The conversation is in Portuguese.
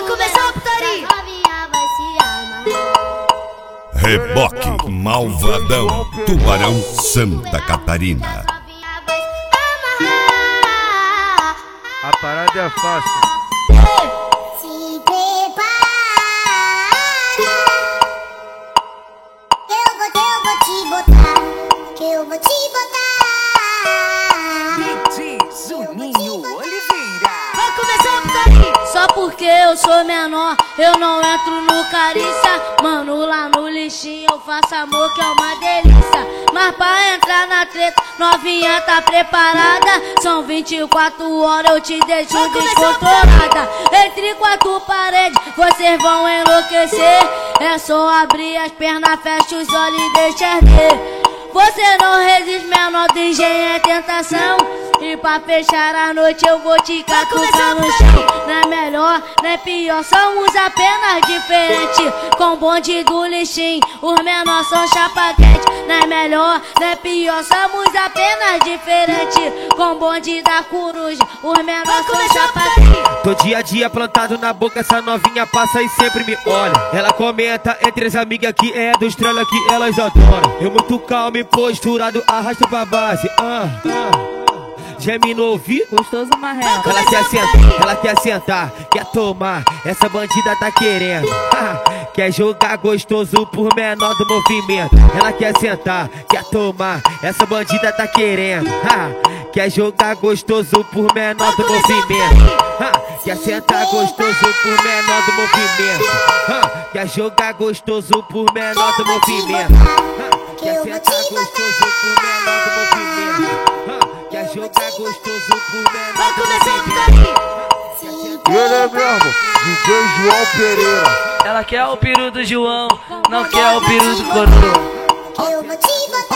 começar a putaria. Reboque Malvadão, Tubarão, Santa Catarina. A parada é fácil. Se prepara, que eu vou te botar. DJ Juninho Oliveira. Vai começar a putaria. Só porque eu sou menor, eu não entro no carícia. Mano, lá no lixinho eu faço amor que é uma delícia. Mas pra entrar na treta, novinha tá preparada. São 24 horas, eu te deixo descontrolada. Entre quatro paredes, vocês vão enlouquecer. É só abrir as pernas, fecha os olhos e deixa ver. Você não resiste, menor do engenho é tentação. E pra fechar a noite eu vou te catucar no chão. Não é melhor, não é pior, somos apenas diferentes. Com o bonde do lixinho, os menores são chapa quente. Não é melhor, não é pior, somos apenas diferentes. Com o bonde da coruja, os menores são chapa quente. Tô dia a dia plantado na boca, essa novinha passa e sempre me olha. Ela comenta entre as amigas que é do estrela que elas adoram. Eu muito calmo e posturado, arrasto pra base. Geme no ouvido, gostoso marrelo. Ela quer sentar, quer tomar, essa bandida tá querendo. Quer jogar gostoso por menor do movimento. Ela quer sentar, quer tomar, essa bandida tá querendo. Quer jogar gostoso por menor do movimento. Quer sentar gostoso por menor do movimento. Quer jogar gostoso por menor do movimento. Quer sentar gostoso por menor do movimento. Quer jogar gostoso por menor do movimento. Ele é mesmo, DJ João Pereira. Ela quer o peru do João, não quer o peru do coroa. Que eu vou te botar.